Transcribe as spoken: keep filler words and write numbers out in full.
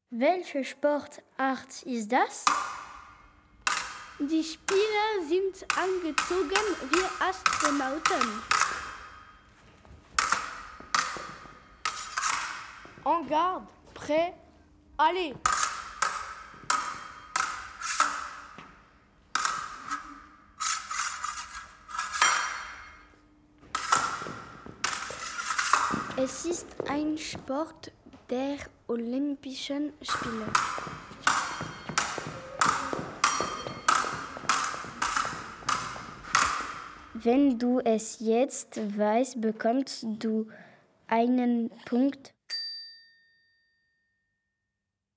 Welche Sportart ist das? Die Spieler sind angezogen wie Astronauten. En garde, prêt, allez! Es ist ein Sport der Olympischen Spiele. Wenn du es jetzt weißt, bekommst du einen Punkt.